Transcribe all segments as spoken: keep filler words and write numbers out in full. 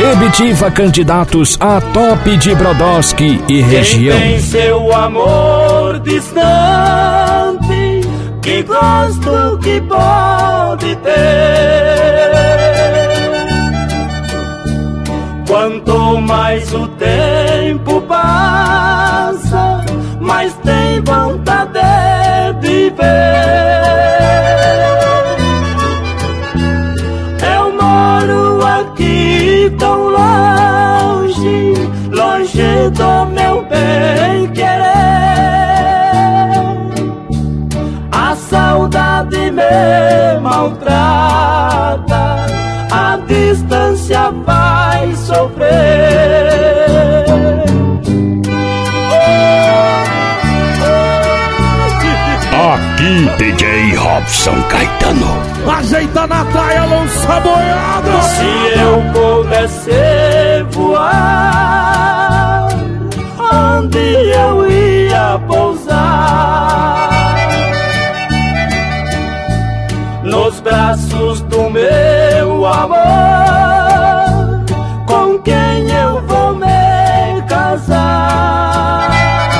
Debitiva candidatos a top de Brodowski e região. Quem tem seu amor distante, que gosto que pode ter. Quanto mais o tempo passa, mais tem vontade de viver. Eu moro aqui tão longe, longe do meu bem querer. A saudade me maltrata, a distância vai sofrer. Aqui D J Robson Caetano. Ajeita na praia, lança boiada. Se eu pudesse voar, onde eu ia pousar? Nos braços do meu amor, com quem eu vou me casar.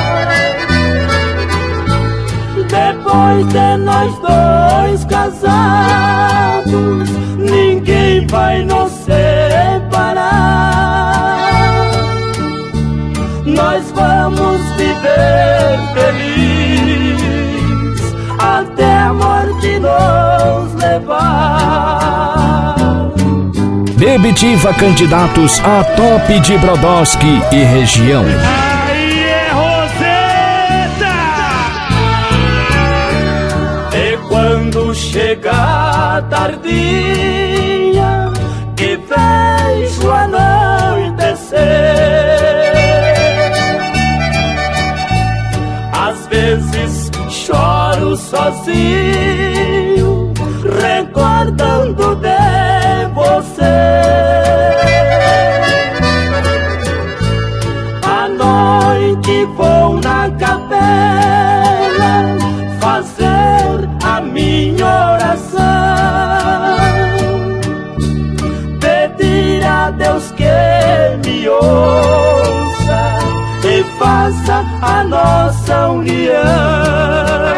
Depois de nós dois casados, ninguém vai nos separar. Nós vamos viver feliz até a morte nos levar. Debitiva candidatos a top de Brodowski e região. Aí é Roseta! E quando chegar tardinha, que vejo anoitecer, às vezes choro sozinho, recordando de você. À noite vou na capela fazer a minha oração, pedir a Deus que me ouça e faça a nossa união.